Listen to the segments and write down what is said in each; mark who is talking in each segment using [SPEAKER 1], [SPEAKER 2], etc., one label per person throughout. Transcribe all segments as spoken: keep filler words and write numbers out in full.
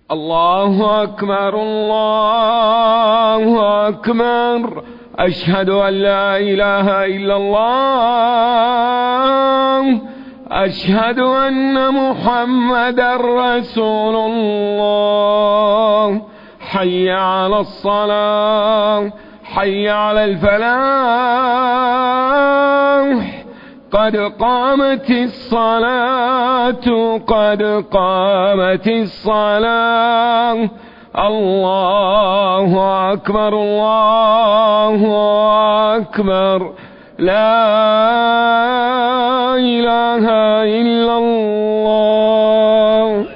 [SPEAKER 1] الله أكبر الله أكبر. أشهد أن لا إله إلا الله. أشهد أن محمدا رسول الله. حي على الصلاة حي على الفلاح. قد قامت الصلاة قد قامت الصلاة. الله أكبر الله أكبر. لا إله إلا الله.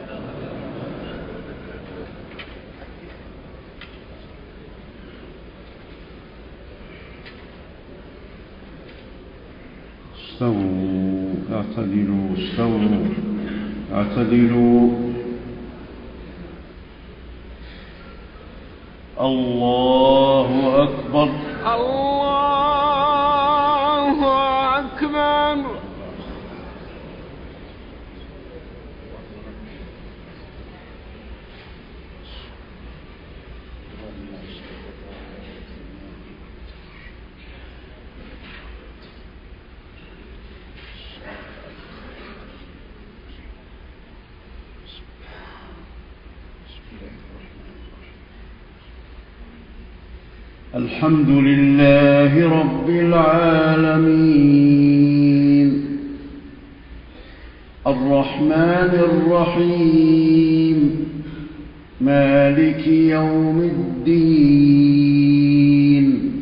[SPEAKER 2] استووا اعتدلوا استووا اعتدلوا. الله أكبر
[SPEAKER 1] الله أكبر.
[SPEAKER 2] الحمد لله رب العالمين الرحمن الرحيم مالك يوم الدين.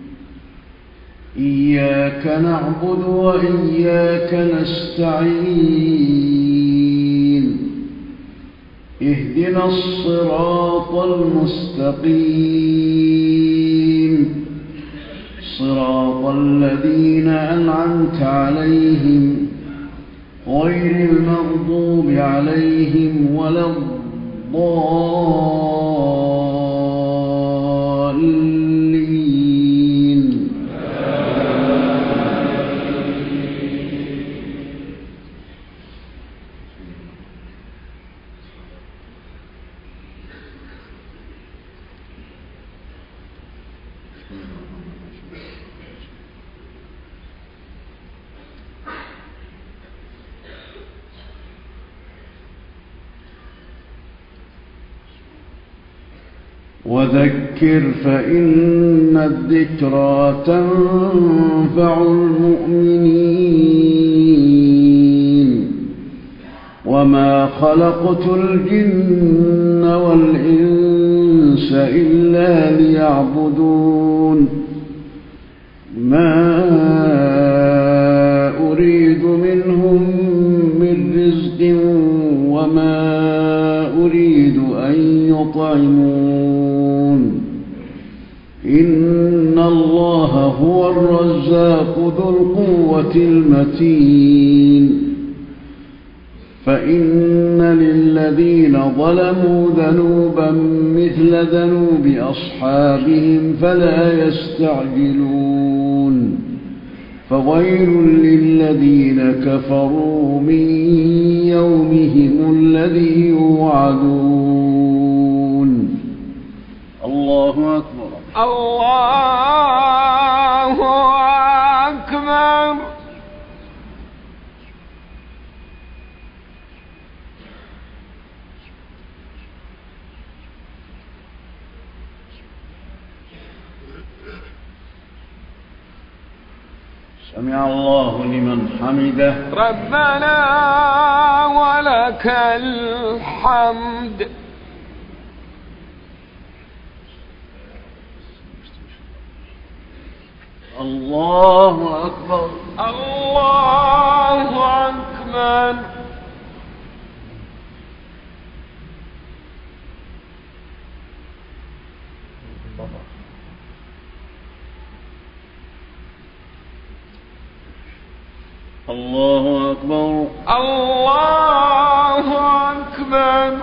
[SPEAKER 2] إياك نعبد وإياك نستعين. اهدنا الصراط المستقيم صراط الذين أنعمت عليهم غير المغضوب عليهم ولا الضالين. وذكر فإن الذكرى تنفع المؤمنين. وما خلقت الجن والإنس إلا ليعبدون. ما أريد منهم من رزق وما أريد أن يطعمون. إن الله هو الرزاق ذو القوة المتين. فإن للذين ظلموا ذنوبا مثل ذنوب أصحابهم فلا يستعجلون. فويل للذين كفروا من يومهم الذي يوعدون. الله أكبر
[SPEAKER 1] الله أكبر.
[SPEAKER 2] سمع الله لمن حمده.
[SPEAKER 1] ربنا ولك الحمد.
[SPEAKER 2] الله أكبر
[SPEAKER 1] الله أكبر.
[SPEAKER 2] الله أكبر
[SPEAKER 1] الله أكبر.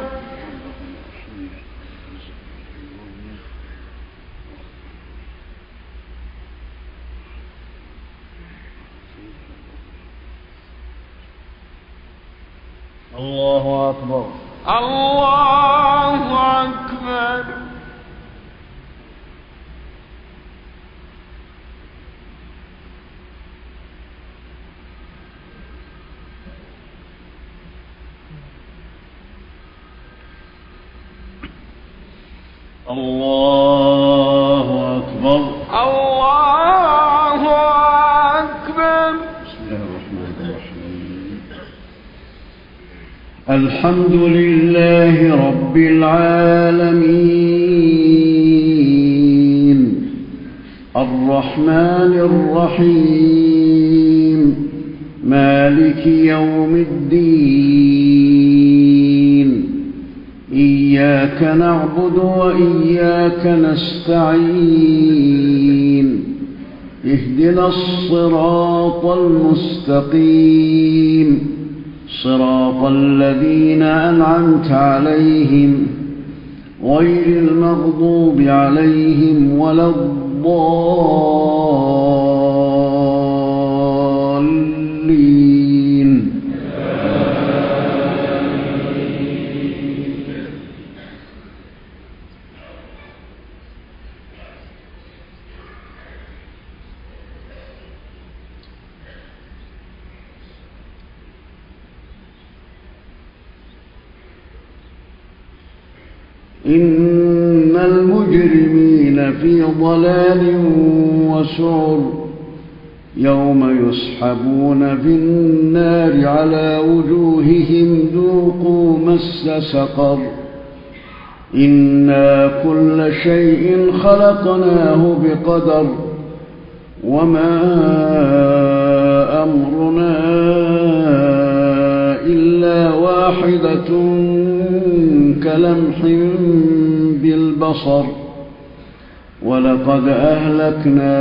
[SPEAKER 2] الله أكبر
[SPEAKER 1] الله
[SPEAKER 2] الله أكبر.
[SPEAKER 1] الله أكبر.
[SPEAKER 2] بسم الله الرحمن الرحيم. الحمد لله رب العالمين الرحمن الرحيم مالك يوم الدين إياك نعبد وإياك نستعين اهدنا الصراط المستقيم صراط الذين أنعمت عليهم غير المغضوب عليهم ولا الضالين. إن المجرمين في ضلال وسعر يوم يسحبون في النار على وجوههم ذوقوا مس سقر إنا كل شيء خلقناه بقدر وما أمرنا إلا واحدة كلمح بالبصر ولقد أهلكنا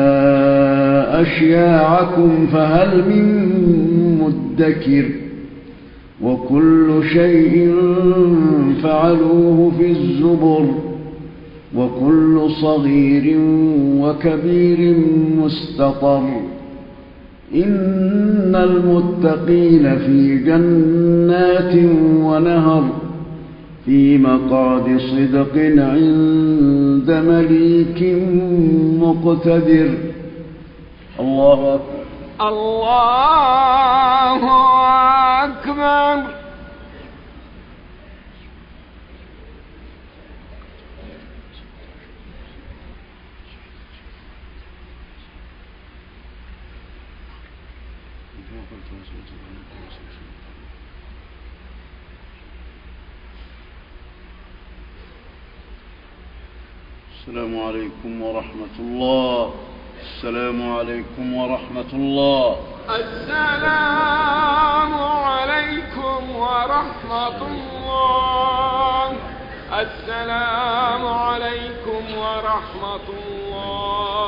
[SPEAKER 2] أشياعكم فهل من مدكر وكل شيء فعلوه في الزبر وكل صغير وكبير مستطر إن المتقين في جنات ونهر في مقعد صدق عند مليك مقتدر. الله أكبر.
[SPEAKER 1] الله أكبر.
[SPEAKER 2] السلام عليكم ورحمة الله. السلام عليكم ورحمة الله.
[SPEAKER 1] السلام عليكم ورحمة الله. السلام عليكم ورحمة الله.